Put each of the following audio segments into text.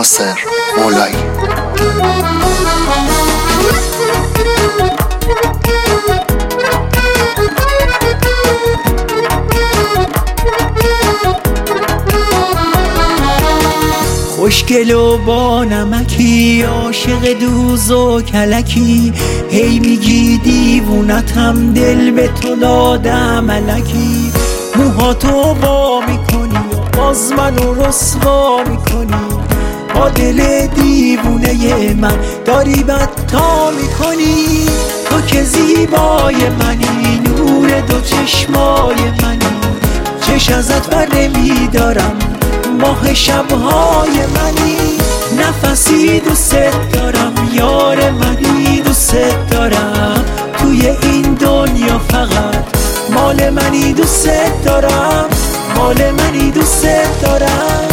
ناصر مولایی. خوشگل و با نمکی، عاشق دوز و کلکی، هی میگی دیوونتم، دل به تو دادم ملکی. موهاتو وا میکنی و باز منو رسوا میکنی، با دل دیوونه من داری بدتا میکنی. تو که زیبای منی، نور دو چشمای منی، چش ازت بر نمیدارم، ماه شبهای منی. نفسی دوست دارم، یار منی دوست دارم، توی این دنیا فقط مال منی دوست دارم، مال منی دوست دارم.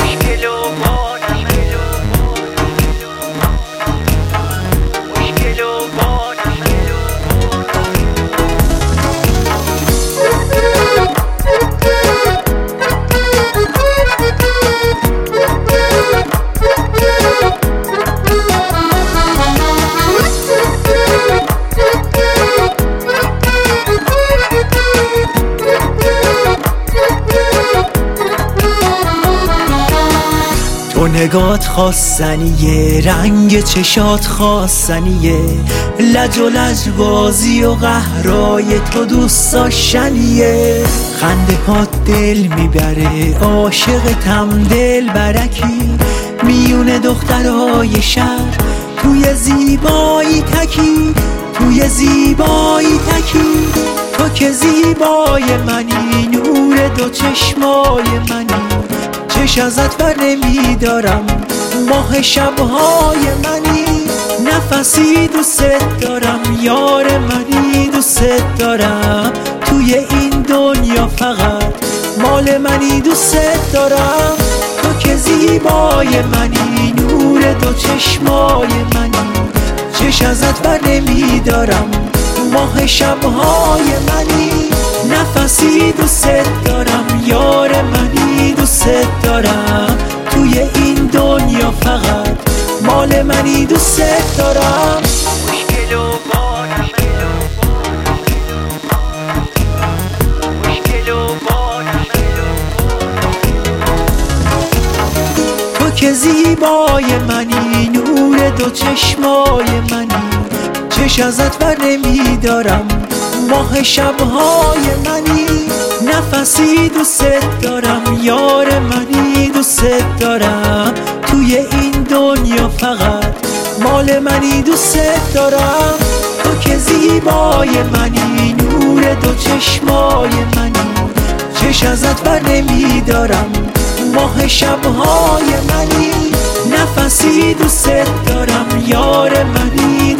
تو نگات خواستنیه، رنگ چشات خواستنیه، لج و لجبازی و قهرای تو دوست داشتنیه. خنده پات دل میبره، عاشقتم دل برکی، میون دخترای شهر توی زیبایی تکی، توی زیبایی تکی. تو که زیبای منی، نور دو چشمای منی، چش ازت بر نمیدارم، ماه شبهای منی. نفسی دوست دارم، یار منی دوست دارم، توی این دنیا فقط مال منی دوست دارم. تو که زیبای منی، نور دو چشمای منی، چش ازت بر نمیدارم، ماه شبهای منی. نفسی دوست دارم، یار منی دوست دارم، توی این دنیا فقط مال منی دوست دارم. تو که زیبای منی، نور دو چشمای منی، چش ازت بر نمیدارم، ماه شبهای منی. نفسی دوست دارم، یار منی دوست دارم، توی این دنیا فقط مال منی دوست دارم. تو که زیبای منی، نور دو چشمای منی، چش ازت بر نمیدارم، ماه شبهای منی. نفسی دوست دارم، یار منی